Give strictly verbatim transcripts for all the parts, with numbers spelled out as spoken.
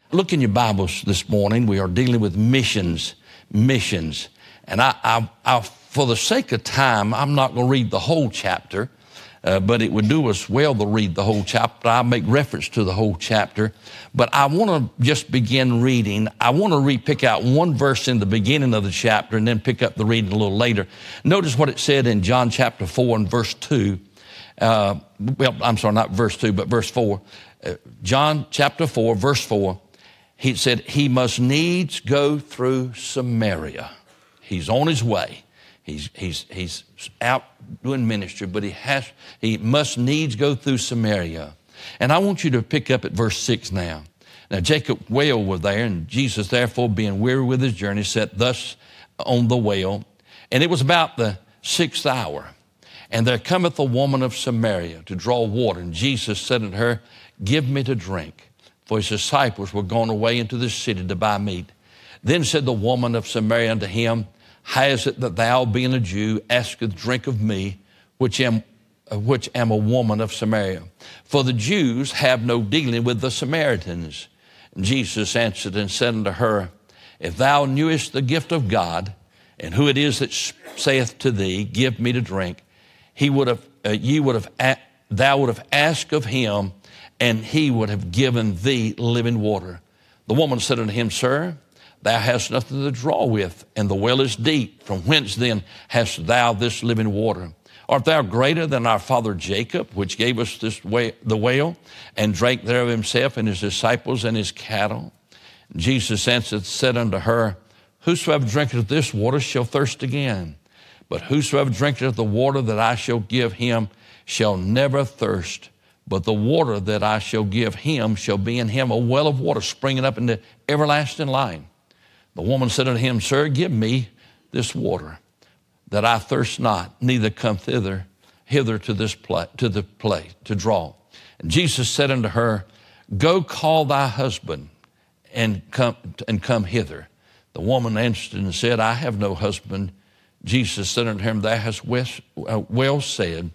Look in your Bibles this morning. We are dealing with missions, missions. And I, I, I for the sake of time, I'm not going to read the whole chapter, uh, but it would do us well to read the whole chapter. I'll make reference to the whole chapter. But I want to just begin reading. I want to re- pick out one verse in the beginning of the chapter and then pick up the reading a little later. Notice what it said in John chapter four and verse two. Uh, well, I'm sorry, not verse two, but verse four. Uh, John chapter four, verse four. He said, he must needs go through Samaria. He's on his way. He's, he's, he's out doing ministry, but he has, he must needs go through Samaria. And I want you to pick up at verse six now. Now, Jacob well was there, and Jesus, therefore, being weary with his journey, sat thus on the well. And it was about the sixth hour. And there cometh a woman of Samaria to draw water. And Jesus said unto her, give me to drink. For his disciples were gone away into the city to buy meat. Then said the woman of Samaria unto him, how is it that thou, being a Jew, askest drink of me, which am, which am a woman of Samaria? For the Jews have no dealing with the Samaritans. And Jesus answered and said unto her, if thou knewest the gift of God, and who it is that saith to thee, give me to drink, he would have, uh, ye would have, a- thou would have asked of him, and he would have given thee living water. The woman said unto him, sir, thou hast nothing to draw with, and the well is deep. From whence then hast thou this living water? Art thou greater than our father Jacob, which gave us this way, the well, and drank thereof himself and his disciples and his cattle? And Jesus answered, said unto her, whosoever drinketh this water shall thirst again. But whosoever drinketh the water that I shall give him shall never thirst. But the water that I shall give him shall be in him a well of water springing up into everlasting life. The woman said unto him, sir, give me this water, that I thirst not, neither come thither, hither to this place, to the place to draw. And Jesus said unto her, go call thy husband and come and come hither. The woman answered and said, I have no husband. Jesus said unto him, thou hast well said,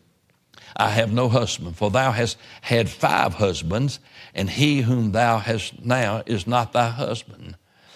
I have no husband, for thou hast had five husbands, and he whom thou hast now is not thy husband.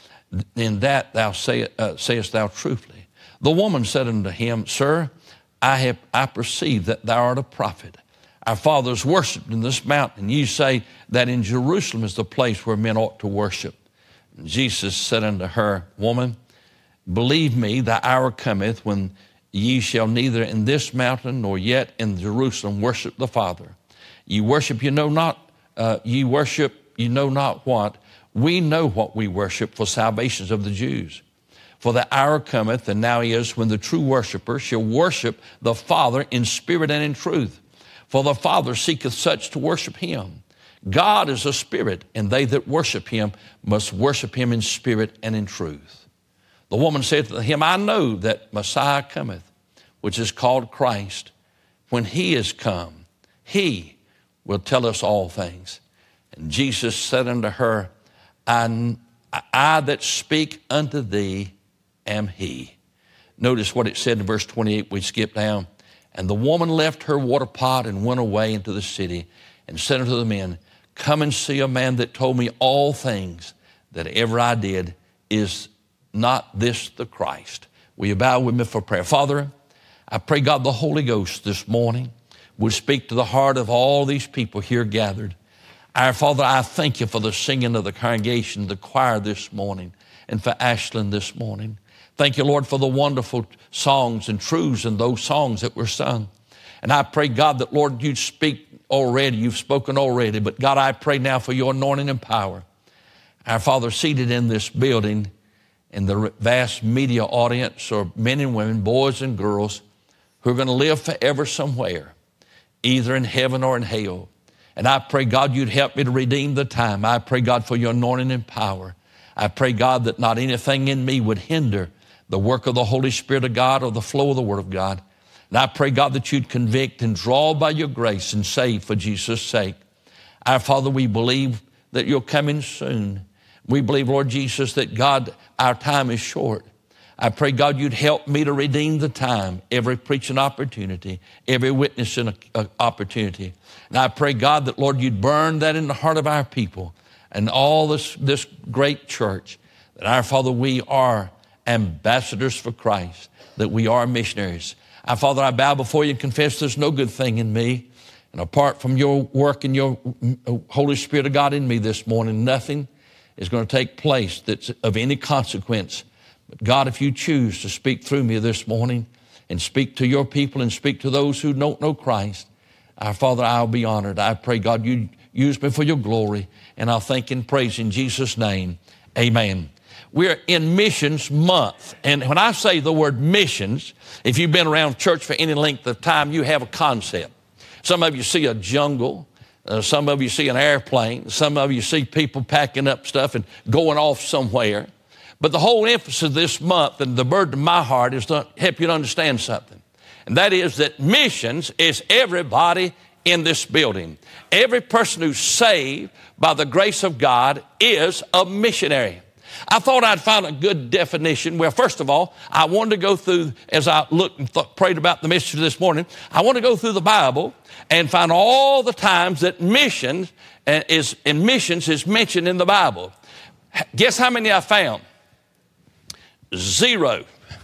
In that thou say, uh, sayest thou truthfully. The woman said unto him, sir, I have I perceive that thou art a prophet. Our fathers worshipped in this mountain, and ye say that in Jerusalem is the place where men ought to worship. And Jesus said unto her, woman, believe me, the hour cometh when ye shall neither in this mountain nor yet in Jerusalem worship the Father. Ye worship, you know not, uh, ye worship, you know not what. We know what we worship, for salvation of the Jews. For the hour cometh, and now is, when the true worshiper shall worship the Father in spirit and in truth. For the Father seeketh such to worship him. God is a spirit, and they that worship him must worship him in spirit and in truth. The woman said to him, I know that Messiah cometh, which is called Christ. When he is come, he will tell us all things. And Jesus said unto her, I, I that speak unto thee am he. Notice what it said in verse twenty-eight, we skip down. And the woman left her water pot and went away into the city and said unto the men, come and see a man that told me all things that ever I did. Is not this the Christ? Will you bow with me for prayer? Father, I pray, God, the Holy Ghost this morning would speak to the heart of all these people here gathered. Our Father, I thank you for the singing of the congregation, the choir this morning, and for Ashland this morning. Thank you, Lord, for the wonderful songs and truths in those songs that were sung. And I pray, God, that, Lord, you'd speak already. You've spoken already. But, God, I pray now for your anointing and power. Our Father, seated in this building, in the vast media audience, are men and women, boys and girls, who are going to live forever somewhere, either in heaven or in hell. And I pray, God, you'd help me to redeem the time. I pray, God, for your anointing and power. I pray, God, that not anything in me would hinder the work of the Holy Spirit of God or the flow of the Word of God. And I pray, God, that you'd convict and draw by your grace and save for Jesus' sake. Our Father, we believe that you're coming soon. We believe, Lord Jesus, that, God, our time is short. I pray, God, you'd help me to redeem the time, every preaching opportunity, every witnessing opportunity. And I pray, God, that, Lord, you'd burn that in the heart of our people. and all this, this great church, that our Father, we are ambassadors for Christ, that we are missionaries. Our Father, I bow before you and confess there's no good thing in me. And apart from your work and your Holy Spirit of God in me this morning, nothing is going to take place that's of any consequence. But God, if you choose to speak through me this morning and speak to your people and speak to those who don't know Christ, our Father, I'll be honored. I pray, God, you use me for your glory, and I'll thank and praise in Jesus' name. Amen. We're in Missions Month. And when I say the word missions, if you've been around church for any length of time, you have a concept. Some of you see a jungle. Uh, some of you see an airplane. Some of you see people packing up stuff and going off somewhere. But the whole emphasis of this month and the burden of my heart is to help you to understand something. And that is that missions is everybody in this building. Every person who's saved by the grace of God is a missionary. I thought I'd find a good definition. Well, first of all, I wanted to go through, as I looked and th- prayed about the message this morning, I want to go through the Bible and find all the times that missions uh, is, and missions is mentioned in the Bible. Guess how many I found? Zero.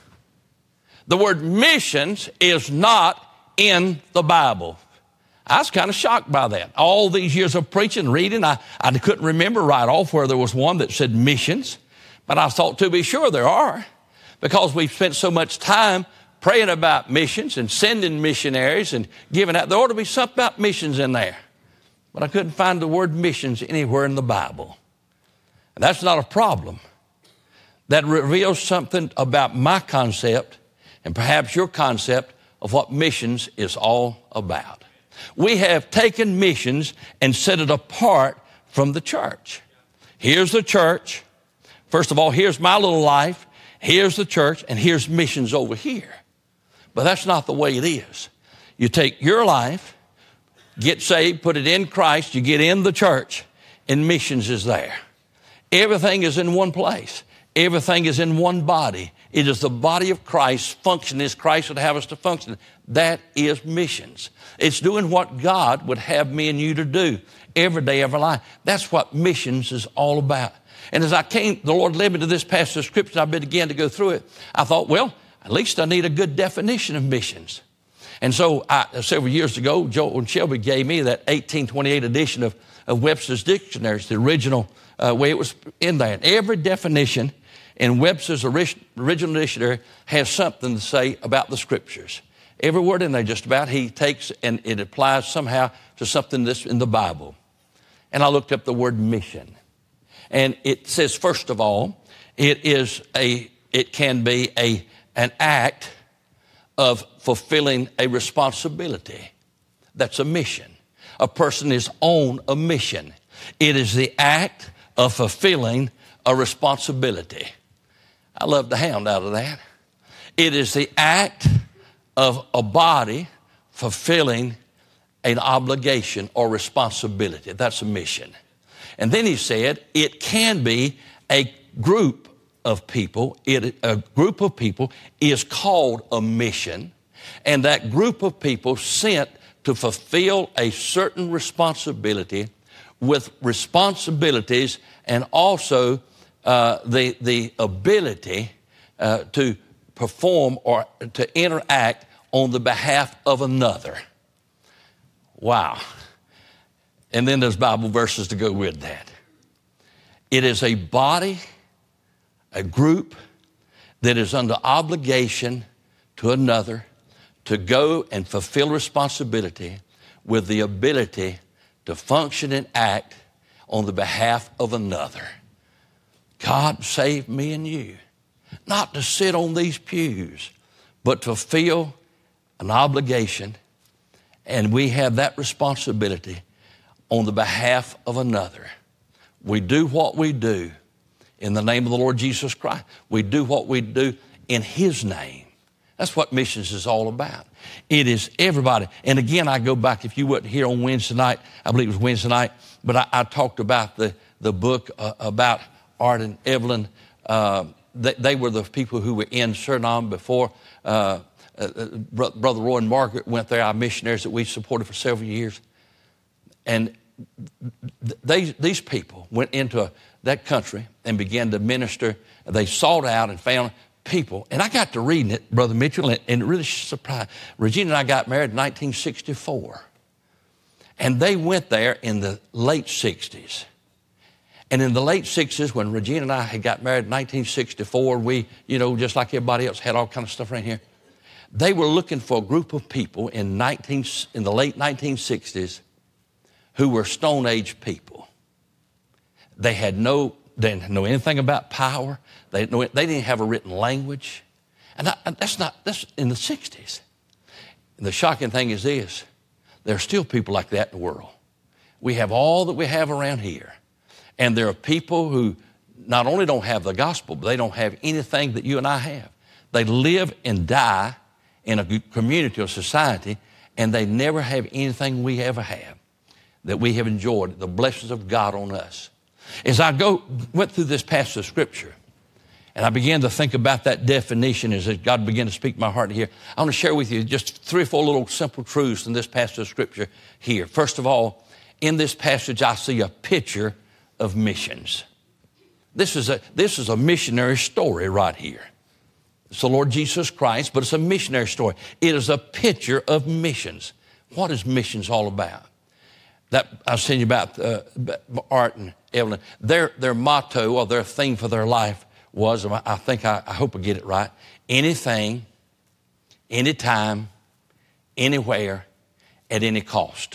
The word missions is not in the Bible. I was kind of shocked by that. All these years of preaching, reading, I, I couldn't remember right off where there was one that said missions. But I thought, to be sure, there are, because we've spent so much time praying about missions and sending missionaries and giving out. There ought to be something about missions in there. But I couldn't find the word missions anywhere in the Bible. And that's not a problem. That reveals something about my concept and perhaps your concept of what missions is all about. We have taken missions and set it apart from the church. Here's the church. First of all, here's my little life. Here's the church, and here's missions over here. But that's not the way it is. You take your life, get saved, put it in Christ, you get in the church, and missions is there. Everything is in one place. Everything is in one body. It is the body of Christ functioning as Christ would have us to function. That is missions. It's doing what God would have me and you to do every day of our life. That's what missions is all about. And as I came, the Lord led me to this passage of Scripture, I began to go through it. I thought, well, at least I need a good definition of missions. And so I, several years ago, Joel and Shelby gave me that eighteen twenty-eight edition of, of Webster's Dictionary. It's the original uh, way it was in there. And every definition in Webster's original dictionary has something to say about the Scriptures. Every word in there just about he takes and it applies somehow to something that's in the Bible. And I looked up the word mission. And it says, first of all, it is a, it can be a, an act of fulfilling a responsibility. That's a mission. A person is on a mission. It is the act of fulfilling a responsibility. I love the hound out of that. It is the act of a body fulfilling an obligation or responsibility. That's a mission. And then he said, it can be a group of people. It, a group of people is called a mission. And that group of people sent to fulfill a certain responsibility with responsibilities and also uh, the, the ability uh, to perform or to interact on the behalf of another. Wow. And then there's Bible verses to go with that. It is a body, a group that is under obligation to another to go and fulfill responsibility with the ability to function and act on the behalf of another. God saved me and you, not to sit on these pews, but to fulfill an obligation, and we have that responsibility on the behalf of another. We do what we do in the name of the Lord Jesus Christ. We do what we do in His name. That's what missions is all about. It is everybody. And again, I go back, if you weren't here on Wednesday night, I believe it was Wednesday night, but I, I talked about the, the book uh, about Art and Evelyn. Uh, they, they were the people who were in Suriname before. Uh, uh, Brother Roy and Margaret went there, our missionaries that we supported for several years. And they, these people went into that country and began to minister. They sought out and found people. And I got to reading it, Brother Mitchell, and it really surprised. Regina and I got married in nineteen sixty-four. And they went there in the late sixties. And in the late sixties, when Regina and I had got married in nineteen sixty-four, we, you know, just like everybody else, had all kind of stuff right here. They were looking for a group of people in, nineteen, in the late nineteen sixties who were Stone Age people. They had no, they didn't know anything about power. They didn't, know, they didn't have a written language. And I, that's not, that's in the sixties. And the shocking thing is this, there are still people like that in the world. We have all that we have around here. And there are people who not only don't have the gospel, but they don't have anything that you and I have. They live and die in a community or society, and they never have anything we ever have that we have enjoyed, the blessings of God on us. As I go went through this passage of Scripture, and I began to think about that definition as God began to speak my heart here, I want to share with you just three or four little simple truths in this passage of Scripture here. First of all, in this passage, I see a picture of missions. This is a, this is a missionary story right here. It's the Lord Jesus Christ, but it's a missionary story. It is a picture of missions. What is missions all about? That I was telling you about uh, Art and Evelyn. Their, their motto or their theme for their life was, I think, I, I hope I get it right, anything, anytime, anywhere, at any cost.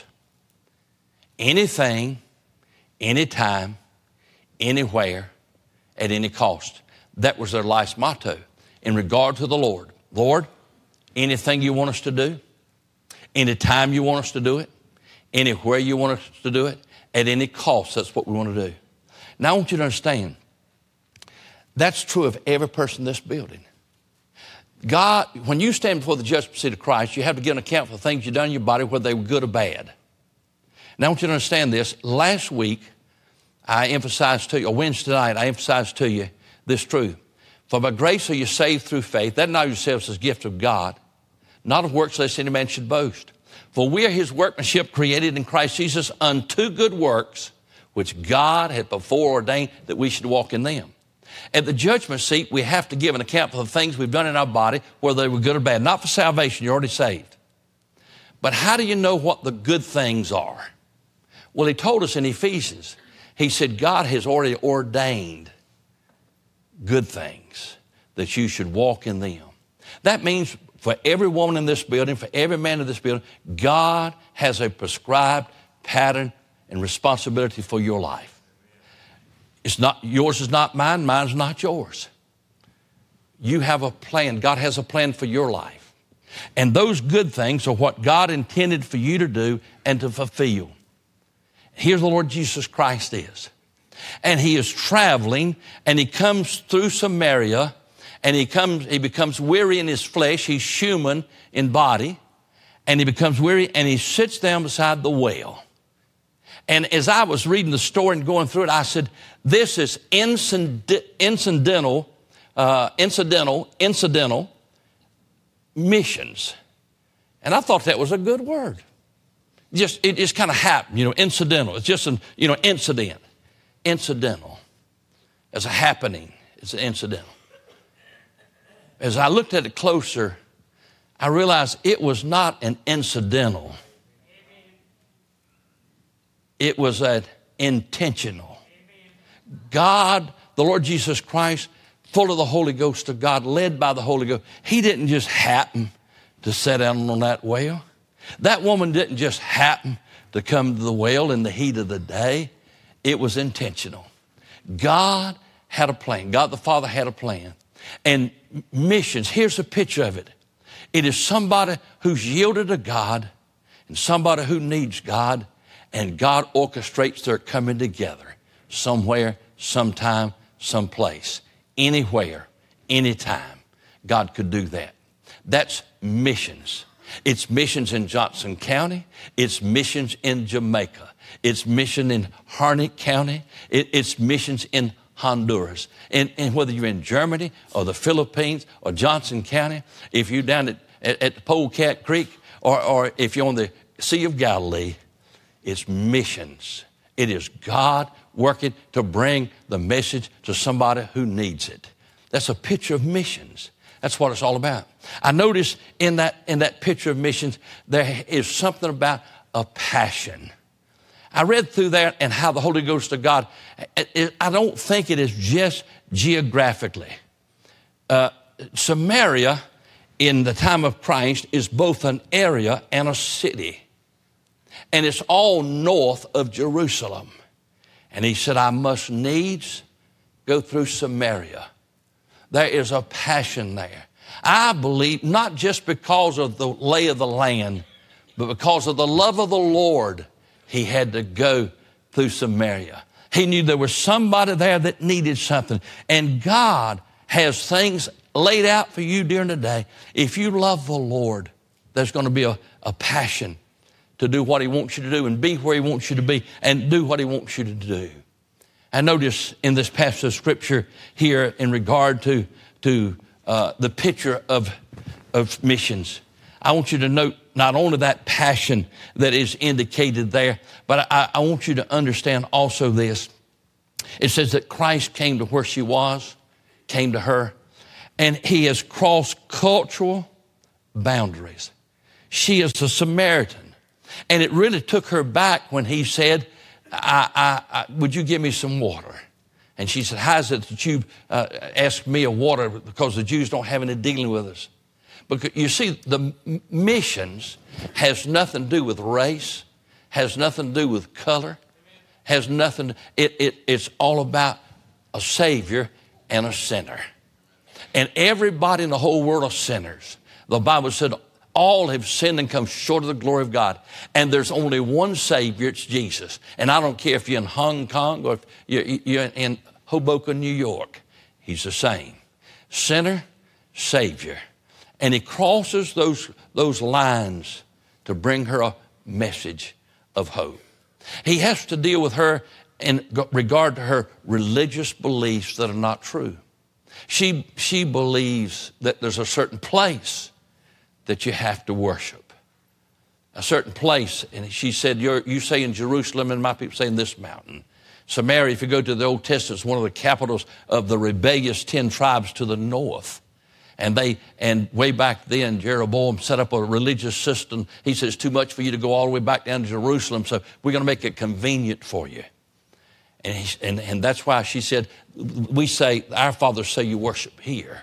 Anything, anytime, anywhere, at any cost. That was their life's motto in regard to the Lord. Lord, anything you want us to do, anytime you want us to do it, anywhere you want us to do it, at any cost, that's what we want to do. Now, I want you to understand, that's true of every person in this building. God, when you stand before the judgment seat of Christ, you have to give an account for the things you've done in your body, whether they were good or bad. Now, I want you to understand this. Last week, I emphasized to you, or Wednesday night, I emphasized to you this truth. For by grace are you saved through faith, that not yourselves as gift of God, not of works lest any man should boast. For we are his workmanship created in Christ Jesus unto good works, which God had before ordained that we should walk in them. At the judgment seat, we have to give an account for the things we've done in our body, whether they were good or bad. Not for salvation, you're already saved. But how do you know what the good things are? Well, he told us in Ephesians, he said, God has already ordained good things that you should walk in them. That means for every woman in this building, for every man in this building, God has a prescribed pattern and responsibility for your life. It's not, yours is not mine, mine's not yours. You have a plan. God has a plan for your life. And those good things are what God intended for you to do and to fulfill. Here's the Lord Jesus Christ is. And he is traveling, and he comes through Samaria, and he comes, he becomes weary in his flesh. He's human in body, and he becomes weary, and he sits down beside the well. And as I was reading the story and going through it, I said, this is incidental, uh, incidental, incidental missions. And I thought that was a good word. Just, it just kind of happened, you know, incidental. It's just an, you know, incident. Incidental. As a happening, it's an incidental. As I looked at it closer, I realized it was not an incidental. It was an intentional. God, the Lord Jesus Christ, full of the Holy Ghost of God, led by the Holy Ghost, he didn't just happen to sit down on that well. That woman didn't just happen to come to the well in the heat of the day. It was intentional. God had a plan. God the Father had a plan. And missions, here's a picture of it. It is somebody who's yielded to God and somebody who needs God, and God orchestrates their coming together somewhere, sometime, someplace, anywhere, anytime. God could do that. That's missions. It's missions in Johnson County. It's missions in Jamaica. It's mission in Harnett County. It, it's missions in Honduras. And, and whether you're in Germany or the Philippines or Johnson County, if you're down at, at, at the Polecat Creek, or, or if you're on the Sea of Galilee, It's missions. It is God working to bring the message to somebody who needs it. That's a picture of missions. That's what it's all about. I notice in that, in that picture of missions, there is something about a passion. I read through that and how the Holy Ghost of God, I don't think it is just geographically. Uh, Samaria, in the time of Christ, is both an area and a city. And it's all north of Jerusalem. And he said, I must needs go through Samaria. There is a passion there. I believe not just because of the lay of the land, but because of the love of the Lord, he had to go through Samaria. He knew there was somebody there that needed something. And God has things laid out for you during the day. If you love the Lord, there's going to be a, a passion to do what he wants you to do and be where he wants you to be and do what he wants you to do. I notice in this passage of Scripture here in regard to, to uh, the picture of, of missions, I want you to note not only that passion that is indicated there, but I, I want you to understand also this. It says that Christ came to where she was, came to her, and he has crossed cultural boundaries. She is a Samaritan. And it really took her back when he said, I, I, I, would you give me some water? And she said, how is it that you uh, ask me a water? Because the Jews don't have any dealing with us. Because you see, the missions has nothing to do with race, has nothing to do with color, has nothing, it, it, it's all about a Savior and a sinner. And everybody in the whole world are sinners. The Bible said, all have sinned and come short of the glory of God. And there's only one Savior, it's Jesus. And I don't care if you're in Hong Kong or if you're, you're in Hoboken, New York. He's the same. Sinner, Savior. And he crosses those, those lines to bring her a message of hope. He has to deal with her in regard to her religious beliefs that are not true. She, she believes that there's a certain place that you have to worship. A certain place. And she said, You're, you say in Jerusalem, and my people say in this mountain. Samaria, if you go to the Old Testament, is one of the capitals of the rebellious ten tribes to the north. And they, and way back then, Jeroboam set up a religious system. He says, it's too much for you to go all the way back down to Jerusalem, so we're going to make it convenient for you. And, he, and, and that's why she said, we say, our fathers say you worship here.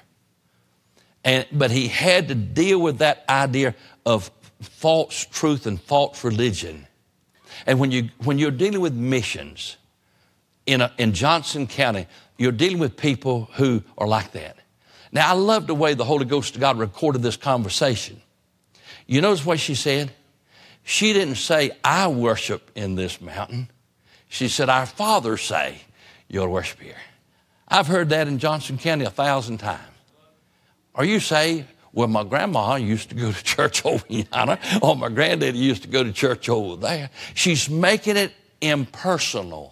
And, but he had to deal with that idea of false truth and false religion. And when, you, when you're dealing with missions in, a, in Johnson County, you're dealing with people who are like that. Now, I love the way the Holy Ghost of God recorded this conversation. You notice what she said? She didn't say, I worship in this mountain. She said, our fathers say you'll worship here. I've heard that in Johnson County a thousand times. Are you saved? Well, my grandma used to go to church over yonder, or my granddaddy used to go to church over there. She's making it impersonal.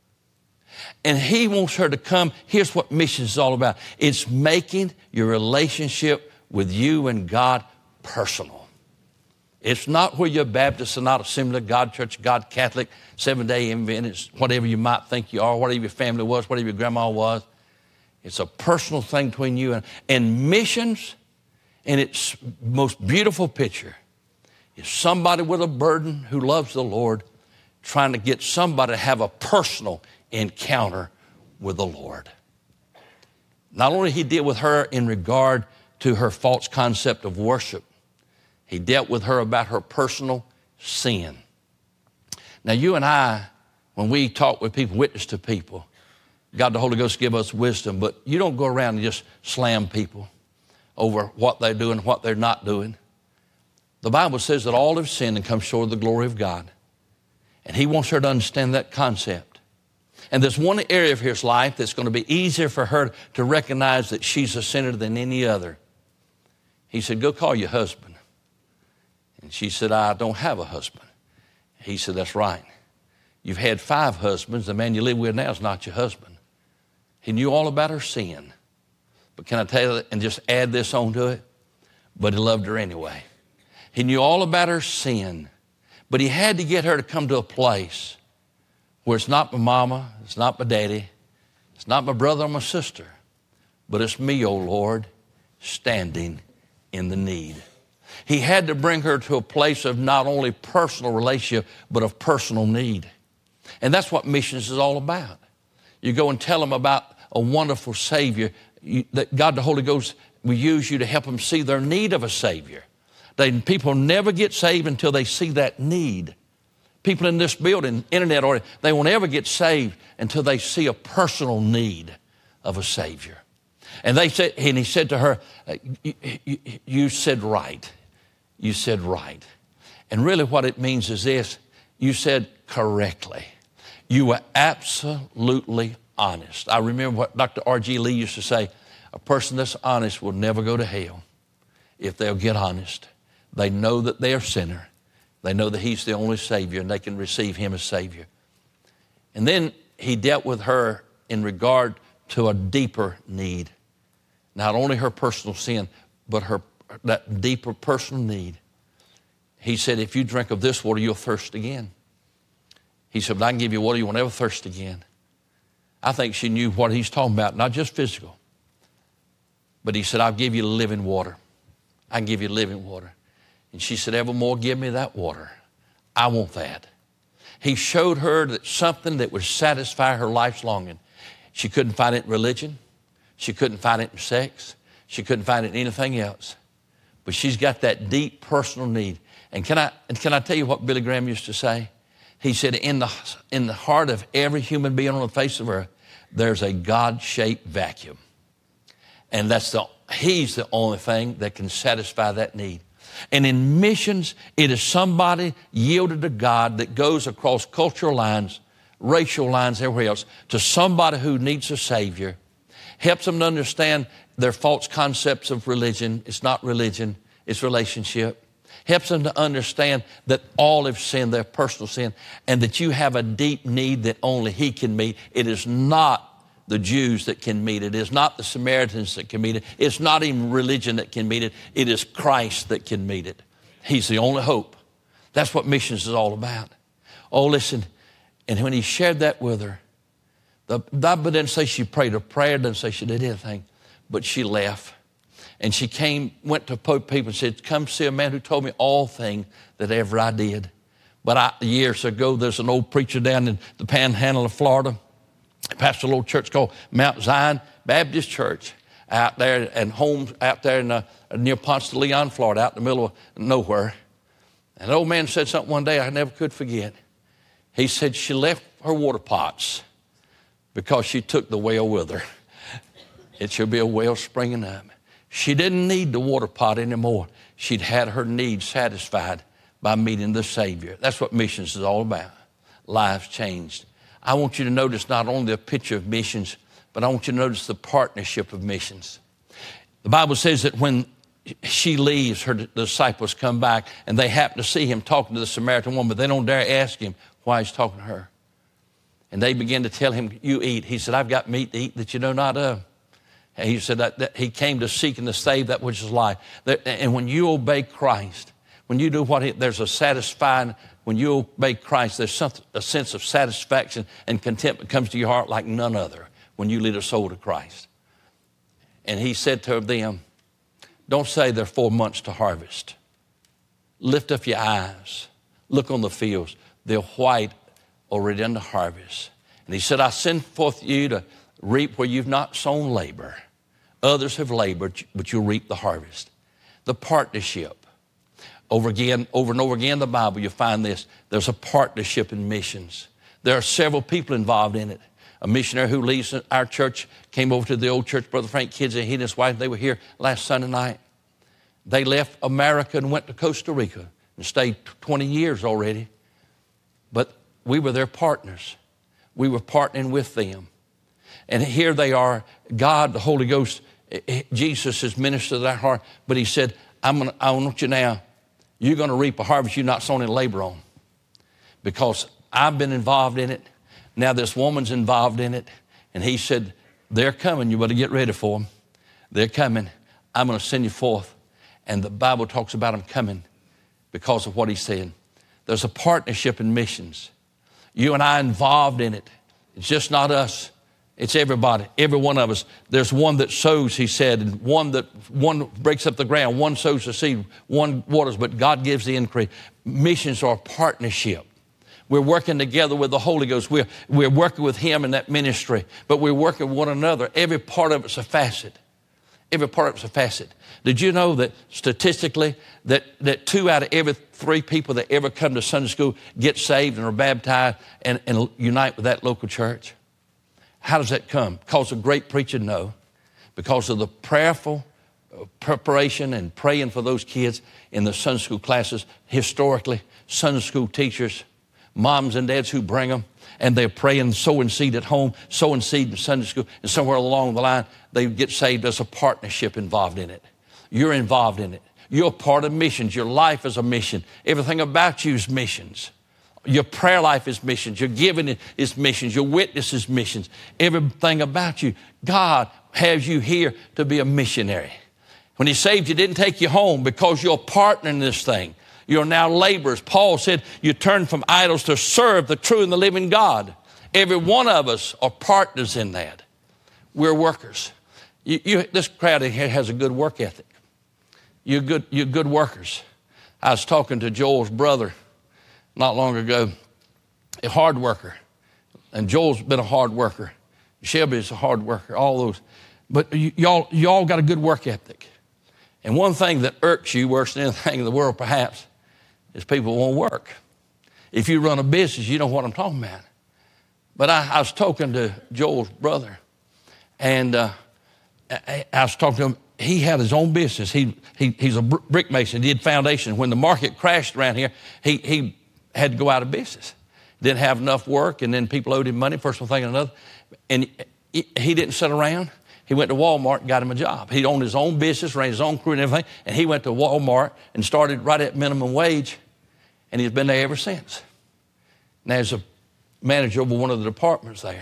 And he wants her to come. Here's what missions is all about. It's making your relationship with you and God personal. It's not where you're Baptist or not Assembly of God, Church of God, Catholic, Seventh-day Adventist, whatever you might think you are, whatever your family was, whatever your grandma was. It's a personal thing between you and, and missions, in its most beautiful picture, is somebody with a burden who loves the Lord trying to get somebody to have a personal encounter with the Lord. Not only did he deal with her in regard to her false concept of worship, he dealt with her about her personal sin. Now, you and I, when we talk with people, witness to people, God the Holy Ghost give us wisdom, but you don't go around and just slam people over what they're doing, what they're not doing. The Bible says that all have sinned and come short of the glory of God. And he wants her to understand that concept. And there's one area of his life that's going to be easier for her to recognize that she's a sinner than any other. He said, go call your husband. And she said, I don't have a husband. He said, that's right. You've had five husbands. The man you live with now is not your husband. He knew all about her sin. But can I tell you, and just add this on to it? But he loved her anyway. He knew all about her sin, But he had to get her to come to a place where it's not my mama, it's not my daddy, it's not my brother or my sister, but it's me, oh Lord, standing in the need. He had to bring her to a place of not only personal relationship, but of personal need. And that's what missions is all about. You go and tell them about a wonderful Savior, you, that God the Holy Ghost will use you to help them see their need of a Savior. They, people never get saved until they see that need. People in this building, internet, or they won't ever get saved until they see a personal need of a Savior. And they said, and he said to her, you, you, you said right. You said right. And really what it means is this, you said correctly. You were absolutely honest. I remember what Doctor R G Lee used to say, a person that's honest will never go to hell if they'll get honest. They know that they're a sinner. They know that he's the only Savior and they can receive him as Savior. And then he dealt with her in regard to a deeper need. Not only her personal sin, but her that deeper personal need. He said, if you drink of this water, you'll thirst again. He said, but I can give you water, you won't ever thirst again. I think she knew what he's talking about, not just physical. But he said, I'll give you living water. I can give you living water. And she said, evermore give me that water. I want that. He showed her that something that would satisfy her life's longing. She couldn't find it in religion. She couldn't find it in sex. She couldn't find it in anything else. But she's got that deep personal need. And can I, and can I tell you what Billy Graham used to say? He said, in the, in the heart of every human being on the face of earth, there's a God-shaped vacuum. And that's the, he's the only thing that can satisfy that need. And in missions, it is somebody yielded to God that goes across cultural lines, racial lines, everywhere else, to somebody who needs a Savior, helps them to understand their false concepts of religion. It's not religion, it's relationship. Helps them to understand that all have sinned, their personal sin, and that you have a deep need that only he can meet. It is not the Jews that can meet it. It is not the Samaritans that can meet it. It's not even religion that can meet it. It is Christ that can meet it. He's the only hope. That's what missions is all about. Oh, listen, and when he shared that with her, the Bible didn't say she prayed a prayer, didn't say she did anything, but she left. And she came, went to people and said, come see a man who told me all things that ever I did. But I, years ago, there's an old preacher down in the Panhandle of Florida, pastor a little church called Mount Zion Baptist Church out there, and homes out there in, uh, near Ponce de Leon, Florida, out in the middle of nowhere. And the old man said something one day I never could forget. He said she left her water pots because she took the well with her. It should be a well springing up. She didn't need the water pot anymore. She'd had her needs satisfied by meeting the Savior. That's what missions is all about. Lives changed. I want you to notice not only the picture of missions, but I want you to notice the partnership of missions. The Bible says that when she leaves, her disciples come back and they happen to see him talking to the Samaritan woman, but they don't dare ask him why he's talking to her. And they begin to tell him, you eat. He said, I've got meat to eat that you know not of. And he said that, that he came to seek and to save that which is life. And when you obey Christ, when you do what he, there's a satisfying, when you obey Christ, there's some, a sense of satisfaction and contentment comes to your heart like none other when you lead a soul to Christ. And he said to them, don't say there are four months to harvest. Lift up your eyes. Look on the fields. They're white already in the harvest. And he said, I send forth you to reap where you've not sown labor. Others have labored, but you'll reap the harvest. The partnership. Over again, over and over again in the Bible, you'll find this. There's a partnership in missions. There are several people involved in it. A missionary who leads our church came over to the old church, Brother Frank Kinsey, he and his wife, they were here last Sunday night. They left America and went to Costa Rica and stayed twenty years already. But we were their partners. We were partnering with them. And here they are, God, the Holy Ghost, Jesus has ministered to their heart, but he said, I'm gonna, I want you now, you're going to reap a harvest you're not sown in labor on. Because I've been involved in it. Now this woman's involved in it. And he said, they're coming. You better get ready for them. They're coming. I'm going to send you forth. And the Bible talks about them coming because of what he said. There's a partnership in missions. You and I are involved in it. It's just not us. It's everybody, every one of us. There's one that sows, he said, and one that one breaks up the ground, one sows the seed, one waters, but God gives the increase. Missions are a partnership. We're working together with the Holy Ghost. We're, we're working with him in that ministry, but we're working with one another. Every part of it's a facet. Every part of it's a facet. Did you know that statistically that, that two out of every three people that ever come to Sunday school get saved and are baptized and, and unite with that local church? How does that come? Because of great preaching? No. Because of the prayerful preparation and praying for those kids in the Sunday school classes. Historically, Sunday school teachers, moms and dads who bring them, and they're praying, sowing seed at home, sowing seed in Sunday school, and somewhere along the line, they get saved. There's a partnership involved in it. You're involved in it. You're part of missions. Your life is a mission. Everything about you is missions. Your prayer life is missions. Your giving is missions. Your witness is missions. Everything about you. God has you here to be a missionary. When he saved you, he didn't take you home because you're a partner in this thing. You're now laborers. Paul said you turn from idols to serve the true and the living God. Every one of us are partners in that. We're workers. You, you, this crowd here has a good work ethic. You're good, you're good workers. I was talking to Joel's brother not long ago, a hard worker. And Joel's been a hard worker. Shelby's a hard worker, all those. But y- y'all, y'all got a good work ethic. And one thing that irks you worse than anything in the world, perhaps, is people won't work. If you run a business, you know what I'm talking about. But I, I was talking to Joel's brother, and uh, I, I was talking to him. He had his own business. He, he he's a brick mason. He did foundation. When the market crashed around here, he he had to go out of business. Didn't have enough work, and then people owed him money, first one thing and another. And he, he didn't sit around. He went to Walmart and got him a job. He owned his own business, ran his own crew and everything, and he went to Walmart and started right at minimum wage, and he's been there ever since. Now he's a manager over one of the departments there.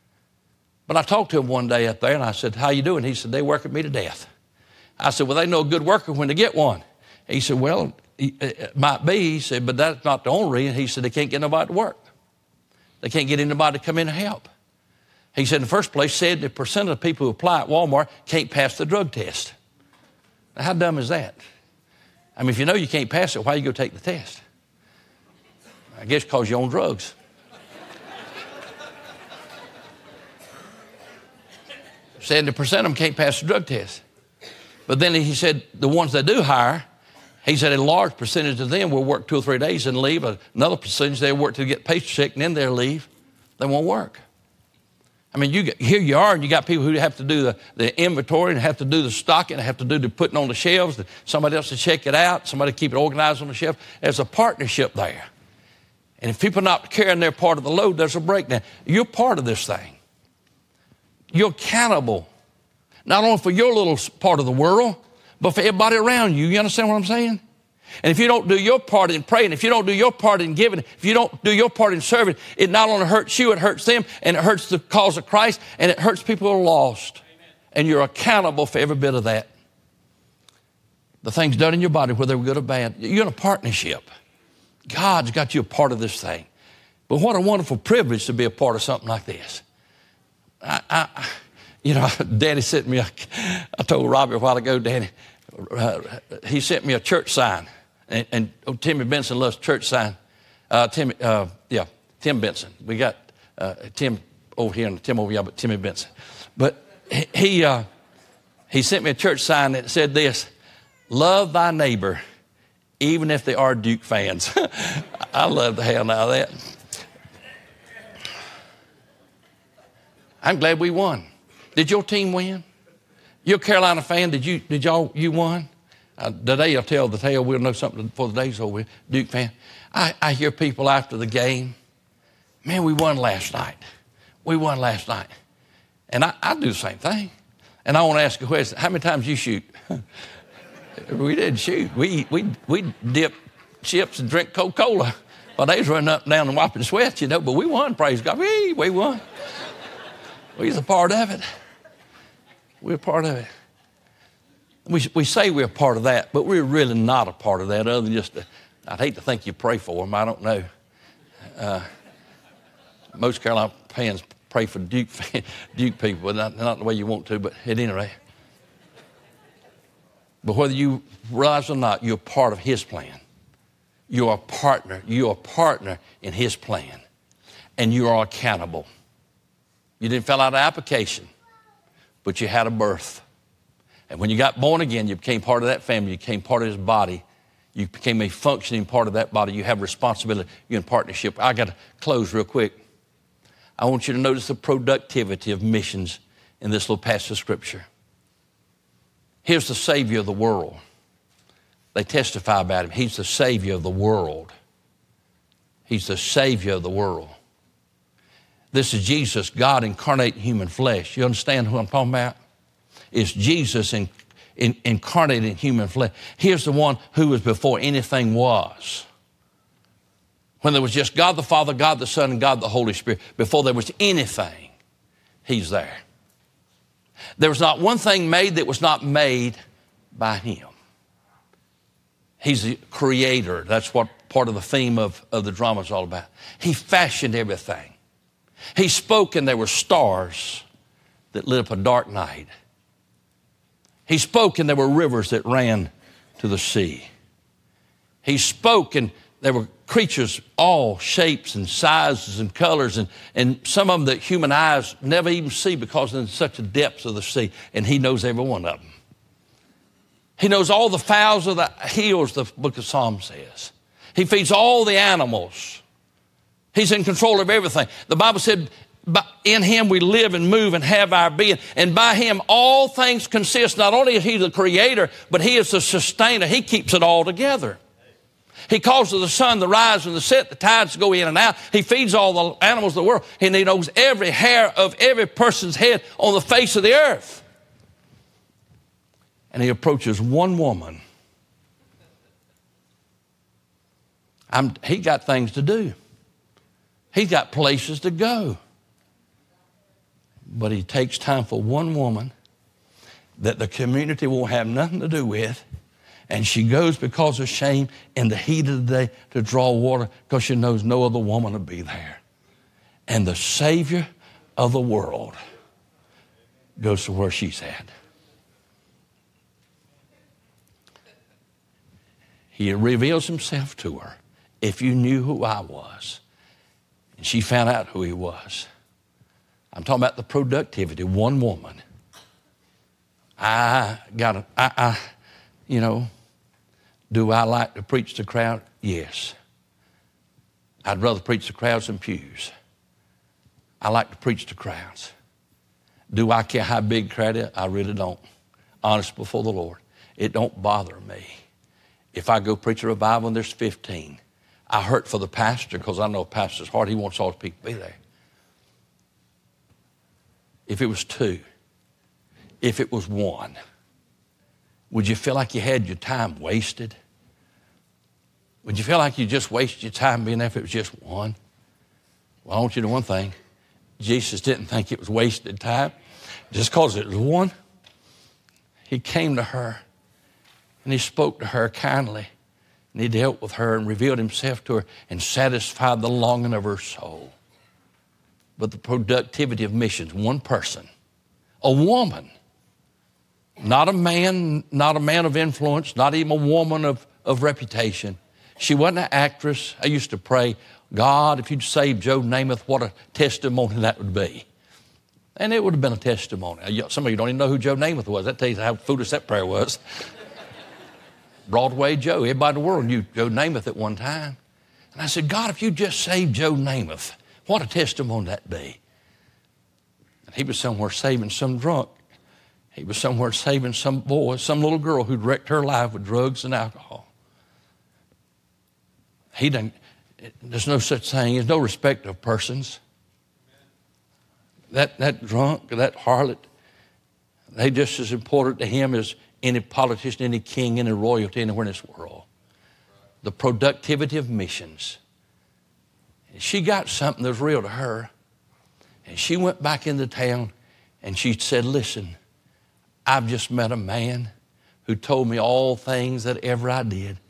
But I talked to him one day up there, and I said, how you doing? He said, they work at me to death. I said, well, they know a good worker when they get one. He said, well, it might be. He said, but that's not the only reason. He said, they can't get nobody to work. They can't get anybody to come in and help. He said, in the first place, seventy percent of the people who apply at Walmart can't pass the drug test. Now, how dumb is that? I mean, if you know you can't pass it, why you go take the test? I guess because you own drugs. seventy percent of them can't pass the drug test. But then he said, the ones that do hire, he said a large percentage of them will work two or three days and leave. Another percentage, they'll work to get paycheck and then they'll leave. They won't work. I mean, you get, here you are, and you got people who have to do the, the inventory and have to do the stocking and have to do the putting on the shelves, somebody else to check it out, somebody to keep it organized on the shelf. There's a partnership there. And if people are not carrying their part of the load, there's a breakdown. You're part of this thing. You're accountable, not only for your little part of the world, but for everybody around you. You understand what I'm saying? And if you don't do your part in praying, if you don't do your part in giving, if you don't do your part in serving, it not only hurts you, it hurts them, and it hurts the cause of Christ, and it hurts people who are lost. Amen. And you're accountable for every bit of that. The things done in your body, whether they're good or bad, you're in a partnership. God's got you a part of this thing. But what a wonderful privilege to be a part of something like this. I, I you know, Daddy sent me, a, I told Robbie a while ago, Daddy, uh, he sent me a church sign. And, and oh, Timmy Benson loves church sign. Uh, Timmy, uh, yeah, Tim Benson. We got uh, Tim over here and Tim over here, but Timmy Benson. But he he, uh, he sent me a church sign that said this: "Love thy neighbor, even if they are Duke fans." I love the hell out of that. I'm glad we won. Did your team win? You're a Carolina fan. Did you? Did y'all? You won? Uh, today I'll tell the tale. We'll know something before the day's over. Duke fan. I, I hear people after the game, man, we won last night. We won last night. And I, I do the same thing. And I want to ask a question. How many times you shoot? We didn't shoot. We we we dip chips and drink Coca-Cola while they was running up and down and wiping sweat, you know. But we won, praise God. We, we won. We was a part of it. We're a part of it. We we say we're a part of that, but we're really not a part of that other than just a, I'd hate to think you pray for them. I don't know. Uh, most Carolina fans pray for Duke Duke people, but not, not the way you want to, but at any rate. But whether you realize or not, you're part of his plan. You're a partner. You're a partner in his plan. And you are accountable. You didn't fill out an application, but you had a birth. And when you got born again, you became part of that family. You became part of his body. You became a functioning part of that body. You have responsibility. You're in partnership. I got to close real quick. I want you to notice the productivity of missions in this little passage of Scripture. Here's the Savior of the world. They testify about him. He's the Savior of the world. He's the Savior of the world. This is Jesus, God incarnate in human flesh. You understand who I'm talking about? It's Jesus in, in, incarnate in human flesh. Here's the one who was before anything was. When there was just God the Father, God the Son, and God the Holy Spirit, before there was anything, he's there. There was not one thing made that was not made by him. He's the creator. That's what part of the theme of, of the drama is all about. He fashioned everything. He spoke and there were stars that lit up a dark night. He spoke and there were rivers that ran to the sea. He spoke and there were creatures, all shapes and sizes and colors, and, and some of them that human eyes never even see because they're in such a depths of the sea, and he knows every one of them. He knows all the fowls of the hills, the book of Psalms says. He feeds all the animals. He's in control of everything. The Bible said, in him we live and move and have our being. And by him all things consist. Not only is he the creator, but he is the sustainer. He keeps it all together. He causes the sun to rise and to set, the tides to go in and out. He feeds all the animals of the world. And he knows every hair of every person's head on the face of the earth. And he approaches one woman. I'm, he got things to do. He's got places to go. But he takes time for one woman that the community won't have nothing to do with. And she goes because of shame in the heat of the day to draw water because she knows no other woman will be there. And the Savior of the world goes to where she's at. He reveals himself to her. If you knew who I was. And she found out who he was. I'm talking about the productivity. One woman. I got a, I, I, you know, do I like to preach to crowd? Yes. I'd rather preach to crowds than pews. I like to preach to crowds. Do I care how big the crowd is? I really don't. Honest before the Lord. It don't bother me. If I go preach a revival and there's fifteen, I hurt for the pastor because I know a pastor's heart. He wants all the people to be there. If it was two, if it was one, would you feel like you had your time wasted? Would you feel like you just wasted your time being there if it was just one? Well, I want you to know one thing. Jesus didn't think it was wasted time just because it was one. He came to her and he spoke to her kindly. And he dealt with her and revealed himself to her and satisfied the longing of her soul. But the productivity of missions, one person, a woman, not a man, not a man of influence, not even a woman of, of reputation. She wasn't an actress. I used to pray, God, if you'd save Joe Namath, what a testimony that would be. And it would have been a testimony. Some of you don't even know who Joe Namath was. That tells you how foolish that prayer was. Broadway Joe. Everybody in the world knew Joe Namath at one time. And I said, God, if you just saved Joe Namath, what a testimony that'd be. And he was somewhere saving some drunk. He was somewhere saving some boy, some little girl who'd wrecked her life with drugs and alcohol. He didn't, there's no such thing. There's no respect of persons. That, that drunk, that harlot, they just as important to him as any politician, any king, any royalty anywhere in this world. The productivity of missions. And she got something that was real to her. And she went back into town and she said, listen, I've just met a man who told me all things that ever I did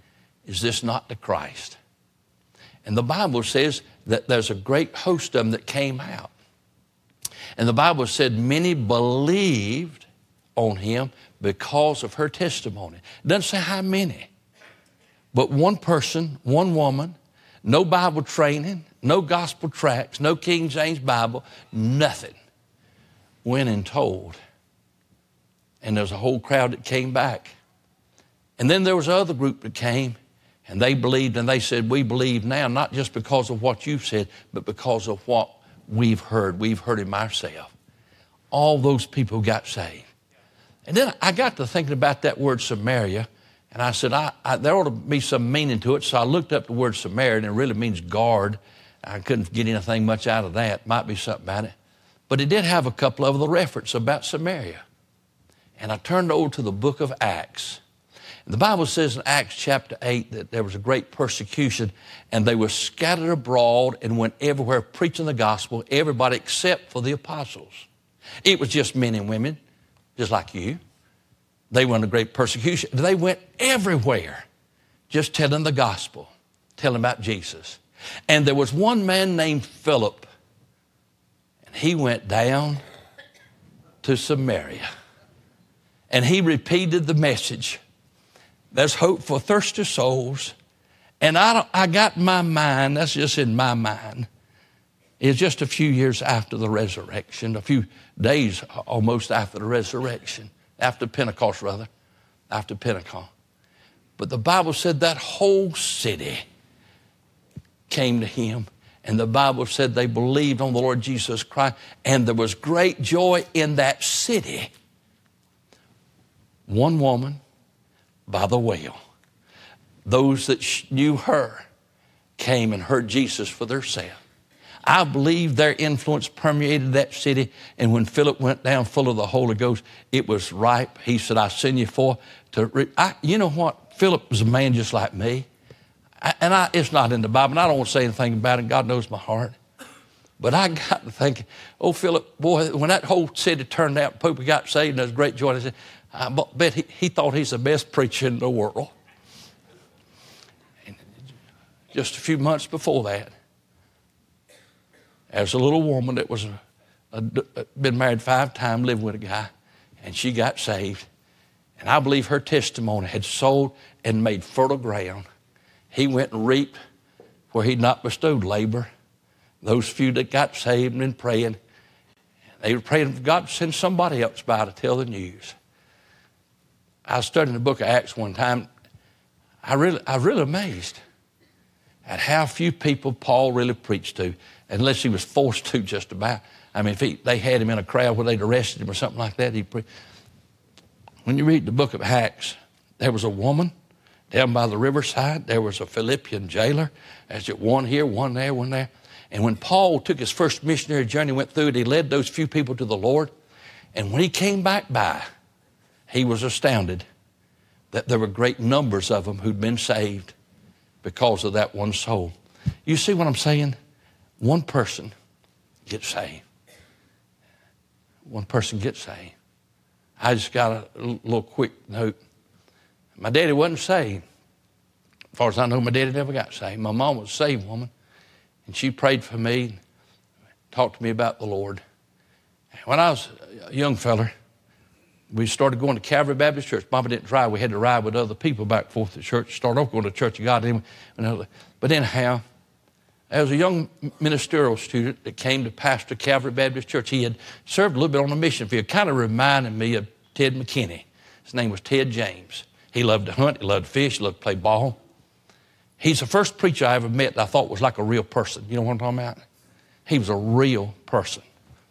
is this not the Christ? And the Bible says that there's a great host of them that came out. And the Bible said many believed on him because of her testimony. It doesn't say how many. But one person, one woman, no Bible training, no gospel tracts, no King James Bible, nothing, went and told. And there was a whole crowd that came back. And then there was another group that came, and they believed, and they said, we believe now, not just because of what you've said, but because of what we've heard. We've heard him ourselves. All those people got saved. And then I got to thinking about that word Samaria, and I said, I, I, there ought to be some meaning to it. So I looked up the word Samaria, and it really means guard. I couldn't get anything much out of that. Might be something about it. But it did have a couple of the reference about Samaria. And I turned over to the book of Acts. And the Bible says in Acts chapter eight that there was a great persecution, and they were scattered abroad and went everywhere preaching the gospel, everybody except for the apostles. It was just men and women, just like you. They were under great persecution. They went everywhere just telling the gospel, telling about Jesus. And there was one man named Philip, and he went down to Samaria. And he repeated the message. There's hope for thirsty souls. And I, don't, I got in my mind, that's just in my mind, it's just a few years after the resurrection, a few days almost after the resurrection, after Pentecost rather, after Pentecost. But the Bible said that whole city came to him. And the Bible said they believed on the Lord Jesus Christ. And there was great joy in that city. One woman by the well. Those that knew her came and heard Jesus for themselves. I believe their influence permeated that city. And when Philip went down full of the Holy Ghost, it was ripe. He said, I send you for to. Re-. I, you know what? Philip was a man just like me. I, and I, it's not in the Bible. And I don't want to say anything about it. God knows my heart. But I got to thinking, oh, Philip, boy, when that whole city turned out, people got saved, and there was great joy. I said, I bet he, he thought he's the best preacher in the world. And just a few months before that, there was a little woman that was a, a, been married five times, lived with a guy, and she got saved. And I believe her testimony had sold and made fertile ground. He went and reaped where he'd not bestowed labor. Those few that got saved and been praying, they were praying for God to send somebody else by to tell the news. I was studying the book of Acts one time. I really, I was really amazed at how few people Paul really preached to, unless he was forced to just about. I mean, if he, they had him in a crowd where they'd arrested him or something like that, he pre- when you read the book of Acts, there was a woman down by the riverside. There was a Philippian jailer. There's just one here, one there, one there. And when Paul took his first missionary journey, went through it, he led those few people to the Lord. And when he came back by, he was astounded that there were great numbers of them who'd been saved because of that one soul. You see what I'm saying? One person gets saved. One person gets saved. I just got a little quick note. My daddy wasn't saved. As far as I know, my daddy never got saved. My mom was a saved woman, and she prayed for me, talked to me about the Lord. When I was a young fella, we started going to Calvary Baptist Church. Mama didn't drive. We had to ride with other people back and forth to church. Started off going to Church of God. But anyhow, there was a young ministerial student that came to pastor Calvary Baptist Church. He had served a little bit on the mission field. Kind of reminded me of Ted McKinney. His name was Ted James. He loved to hunt. He loved to fish. He loved to play ball. He's the first preacher I ever met that I thought was like a real person. You know what I'm talking about? He was a real person.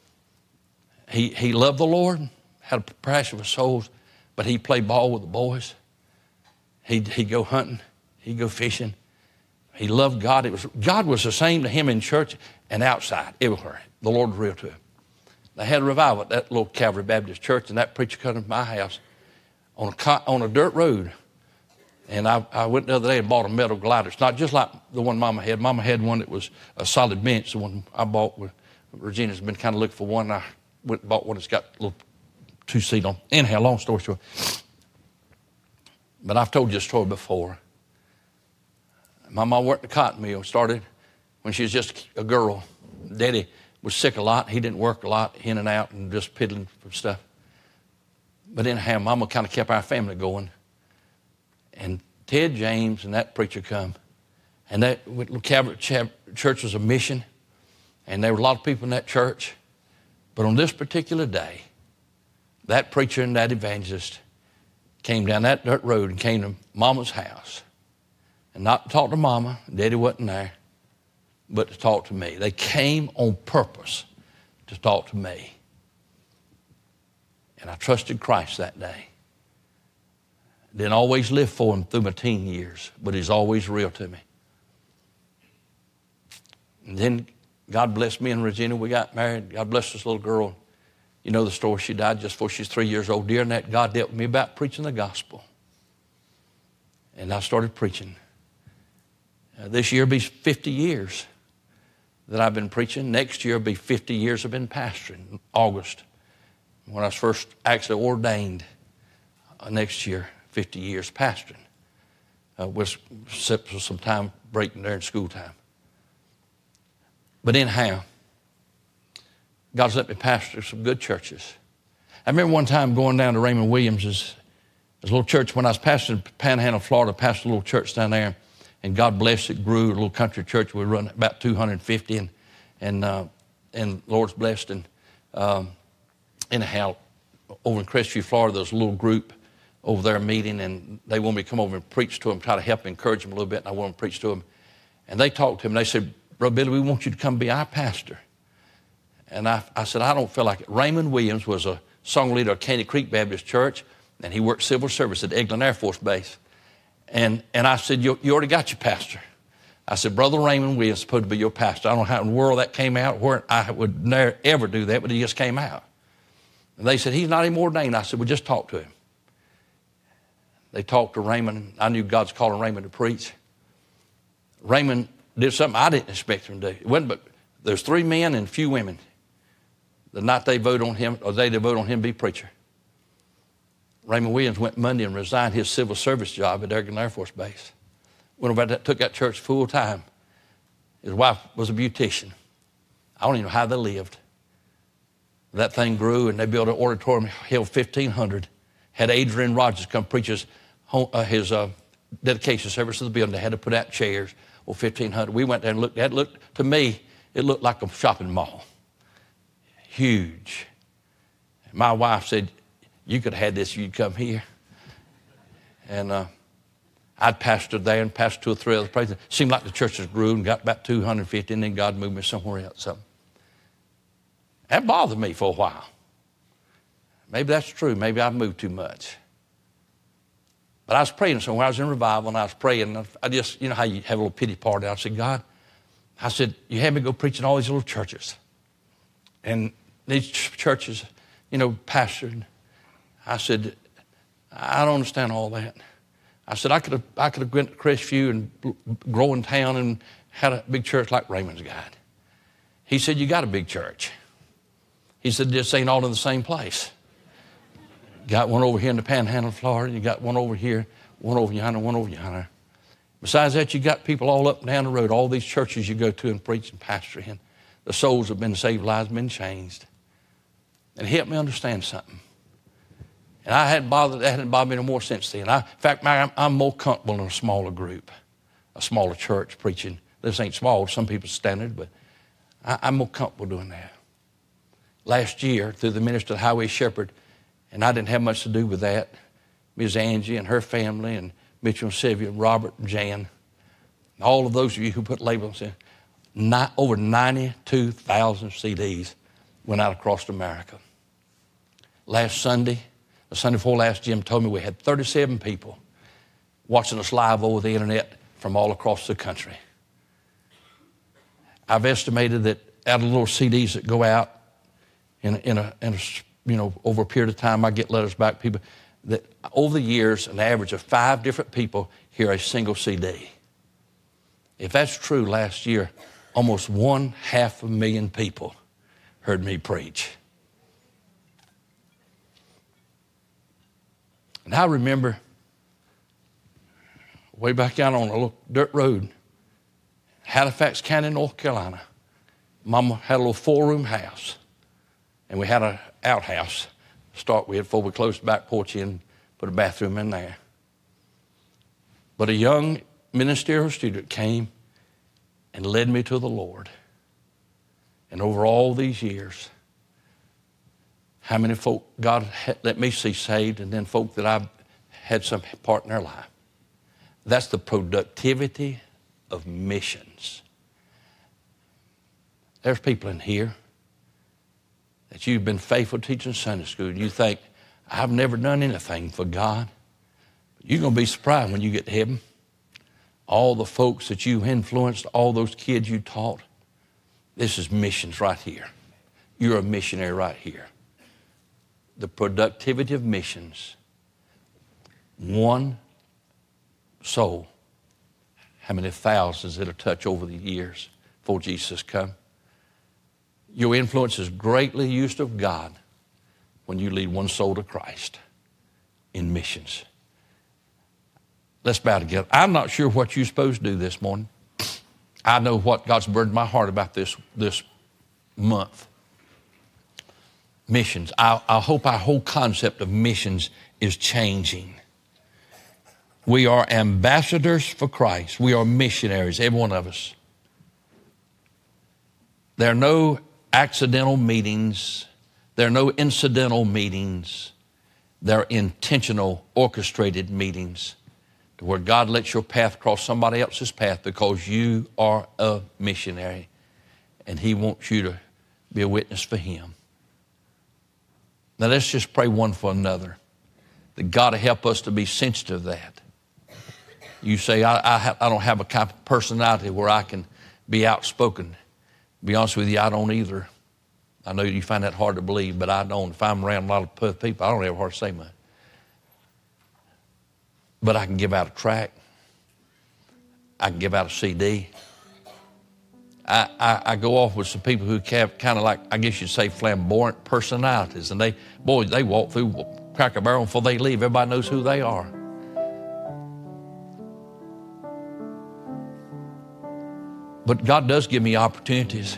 He, he loved the Lord, had a passion for souls, but he played ball with the boys. He'd, he'd go hunting. He'd go fishing. He loved God. It was God was the same to him in church and outside, everywhere. The Lord was real to him. They had a revival at that little Calvary Baptist church, and that preacher come to my house on a, on a dirt road. And I, I went the other day and bought a metal glider. It's not just like the one Mama had. Mama had one that was a solid bench. The one I bought, with, Regina's been kind of looking for one. I went and bought one that's got a little two-seat on. Anyhow, long story short. But I've told you a story before. My mom worked the cotton mill, started when she was just a girl. Daddy was sick a lot. He didn't work a lot, in and out, and just piddling for stuff. But anyhow, Mama kind of kept our family going. And Ted James and that preacher come. And that Calvary Church was a mission. And there were a lot of people in that church. But on this particular day, that preacher and that evangelist came down that dirt road and came to Mama's house. And not to talk to Mama, Daddy wasn't there, but to talk to me. They came on purpose to talk to me. And I trusted Christ that day. Didn't always live for him through my teen years, but he's always real to me. And then God blessed me and Regina. We got married. God blessed this little girl. You know the story. She died just before she was three years old. During that, God dealt with me about preaching the gospel. And I started preaching. Uh, this year will be fifty years that I've been preaching. Next year will be fifty years I've been pastoring, August. When I was first actually ordained, uh, next year, fifty years pastoring. Uh, with some time breaking during school time. But anyhow, God's let me pastor some good churches. I remember one time going down to Raymond Williams's a little church when I was pastoring Panhandle, Florida, pastored a little church down there. And God bless it, grew a little country church. We run about two hundred fifty, and and uh, and Lord's blessed. And um, anyhow, over in Crestview, Florida, there's a little group over there meeting, and they want me to come over and preach to them, try to help encourage them a little bit. And I want to preach to them. And they talked to him. And they said, "Brother Billy, we want you to come be our pastor." And I, I said, "I don't feel like it." Raymond Williams was a song leader at Caney Creek Baptist Church, and he worked civil service at Eglin Air Force Base. And and I said, you, you already got your pastor. I said, Brother Raymond Williams is supposed to be your pastor. I don't know how in the world that came out, where I would never ever do that, but he just came out. And they said, he's not even ordained. I said, well, just talk to him. They talked to Raymond. I knew God's calling Raymond to preach. Raymond did something I didn't expect him to do. It wasn't, but there's three men and a few women. The night they vote on him, or the day they vote on him to be preacher. Raymond Williams went Monday and resigned his civil service job at Eglin Air Force Base. Went over there, took that church full time. His wife was a beautician. I don't even know how they lived. That thing grew, and they built an auditorium, held fifteen hundred. Had Adrian Rogers come preach his, uh, his uh, dedication service to the building. They had to put out chairs. Well, fifteen hundred. We went there and looked at it. Looked, to me, it looked like a shopping mall. Huge. My wife said, you could have had this if you'd come here. And uh, I'd pastored there and pastored two or three other places. It seemed like the churches grew and got about two hundred fifty, and then God moved me somewhere else. So that bothered me for a while. Maybe that's true. Maybe I've moved too much. But I was praying somewhere. I was in revival, and I was praying. I just, you know how you have a little pity party. I said, God, I said, you had me go preach in all these little churches. And these ch- churches, you know, pastored. I said, I don't understand all that. I said, I could have I could have went to Crestview and grow in town and had a big church like Raymond's got. He said, you got a big church. He said, this ain't all in the same place. Got one over here in the Panhandle, Florida. You got one over here, one over yonder, one over yonder. Besides that, you got people all up and down the road, all these churches you go to and preach and pastor in. The souls have been saved, lives have been changed. And it helped me understand something. And I hadn't bothered, that hadn't bothered me no more since then. I, in fact, I'm, I'm more comfortable in a smaller group, a smaller church preaching. This ain't small, some people's standard, but I, I'm more comfortable doing that. Last year, through the ministry of the Highway Shepherd, and I didn't have much to do with that, Miz Angie and her family, and Mitchell and Sylvia, and Robert and Jan, all of those of you who put labels in, not, over ninety-two thousand C Ds went out across America. Last Sunday, the Sunday before last, Jim told me we had thirty-seven people watching us live over the internet from all across the country. I've estimated that out of the little C Ds that go out in a, in a, in a you know, over a period of time, I get letters back, people, that over the years, an average of five different people hear a single C D. If that's true, last year, almost one half a million people heard me preach. And I remember way back out on a little dirt road Halifax County, North Carolina. Mama had a little four-room house, and we had an outhouse to start with before we closed the back porch in, put a bathroom in there. But a young ministerial student came and led me to the Lord. And over all these years, how many folk God let me see saved, and then folk that I've had some part in their life. That's the productivity of missions. There's people in here that you've been faithful teaching Sunday school, and you think, I've never done anything for God. You're going to be surprised when you get to heaven. All the folks that you influenced, all those kids you taught, this is missions right here. You're a missionary right here. The productivity of missions. One soul. How many thousands it'll touch over the years before Jesus comes. Your influence is greatly used of God when you lead one soul to Christ in missions. Let's bow together. I'm not sure what you're supposed to do this morning. I know what God's burdened my heart about this, this month. Missions. I, I hope our whole concept of missions is changing. We are ambassadors for Christ. We are missionaries, every one of us. There are no accidental meetings. There are no incidental meetings. There are intentional, orchestrated meetings where God lets your path cross somebody else's path because you are a missionary and He wants you to be a witness for Him. Now let's just pray one for another, that God will help us to be sensitive to that. You say, I, I, ha- I don't have a kind of personality where I can be outspoken. To be honest with you, I don't either. I know you find that hard to believe, but I don't. If I'm around a lot of people, I don't ever hard to say much. But I can give out a tract. I can give out a C D. I, I, I go off with some people who have kind of like, I guess you'd say, flamboyant personalities. And they, boy, they walk through Cracker Barrel before they leave. Everybody knows who they are. But God does give me opportunities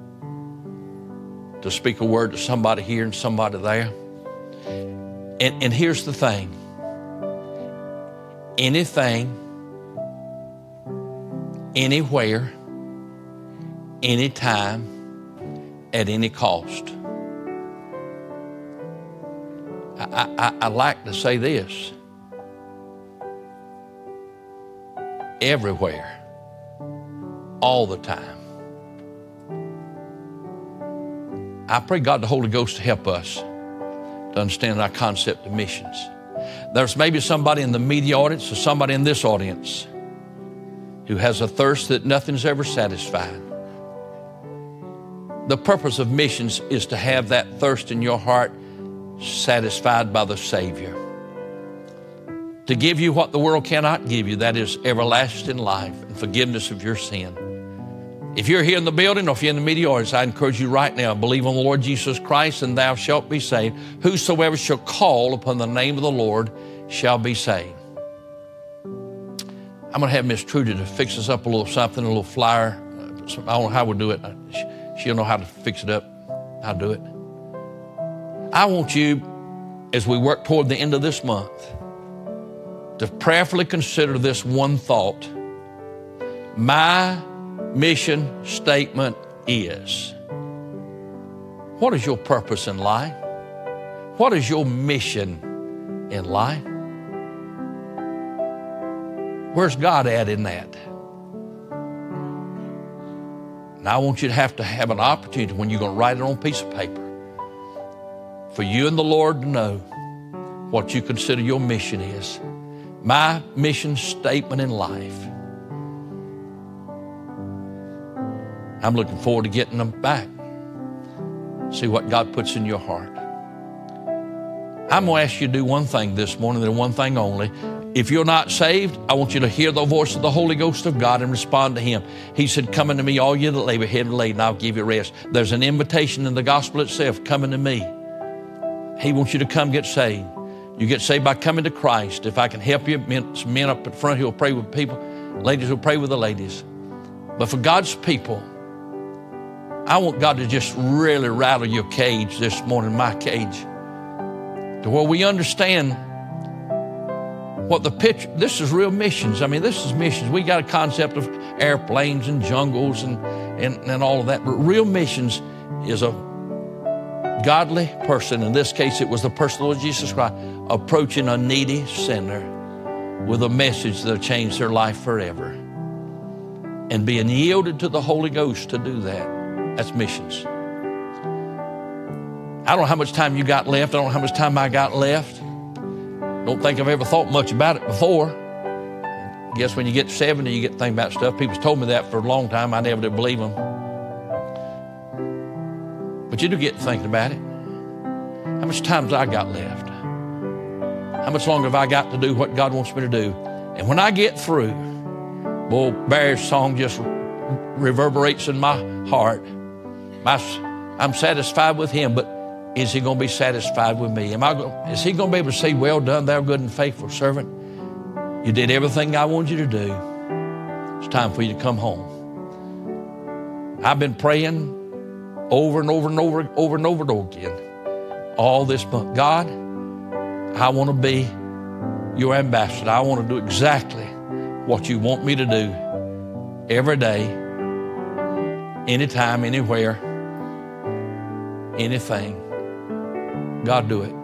to speak a word to somebody here and somebody there. And, and here's the thing. Anything, anywhere, anytime, at any cost. I, I, I like to say this. Everywhere, all the time. I pray God the Holy Ghost to help us to understand our concept of missions. There's maybe somebody in the media audience or somebody in this audience who has a thirst that nothing's ever satisfied. The purpose of missions is to have that thirst in your heart satisfied by the Savior. To give you what the world cannot give you, that is everlasting life and forgiveness of your sin. If you're here in the building or if you're in the media audience, I encourage you right now, believe on the Lord Jesus Christ and thou shalt be saved. Whosoever shall call upon the name of the Lord shall be saved. I'm going to have Miss Trudy to fix us up a little something, a little flyer. I don't know how we'll do it. She'll know how to fix it up. I'll do it. I want you, as we work toward the end of this month, to prayerfully consider this one thought. My mission statement is, what is your purpose in life? What is your mission in life? Where's God at in that? And I want you to have to have an opportunity when you're going to write it on a piece of paper for you and the Lord to know what you consider your mission is. My mission statement in life. I'm looking forward to getting them back. See what God puts in your heart. I'm going to ask you to do one thing this morning, and one thing only. If you're not saved, I want you to hear the voice of the Holy Ghost of God and respond to Him. He said, come unto me, all you that labor, heavy laden, I'll give you rest. There's an invitation in the gospel itself, come unto me. He wants you to come get saved. You get saved by coming to Christ. If I can help you, men, men up in front, He'll pray with people. Ladies will pray with the ladies. But for God's people, I want God to just really rattle your cage this morning, my cage, to where we understand what the picture, this is real missions. I mean, this is missions. We got a concept of airplanes and jungles and, and, and all of that. But real missions is a godly person. In this case, it was the person of the Lord Jesus Christ approaching a needy sinner with a message that'll change their life forever. And being yielded to the Holy Ghost to do that. That's missions. I don't know how much time you got left. I don't know how much time I got left. Don't think I've ever thought much about it before. I guess when you get to seventy, you get to think about stuff. People's told me that for a long time. I never did believe them. But you do get to thinking about it. How much time's I got left? How much longer have I got to do what God wants me to do? And when I get through, boy, Barry's song just reverberates in my heart. My, I'm satisfied with him, but is he going to be satisfied with me? Am I going, is he going to be able to say, well done, thou good and faithful servant? You did everything I wanted you to do. It's time for you to come home. I've been praying over and over and over, over and over and over again all this month. God, I want to be your ambassador. I want to do exactly what you want me to do every day, anytime, anywhere, anything. God, do it.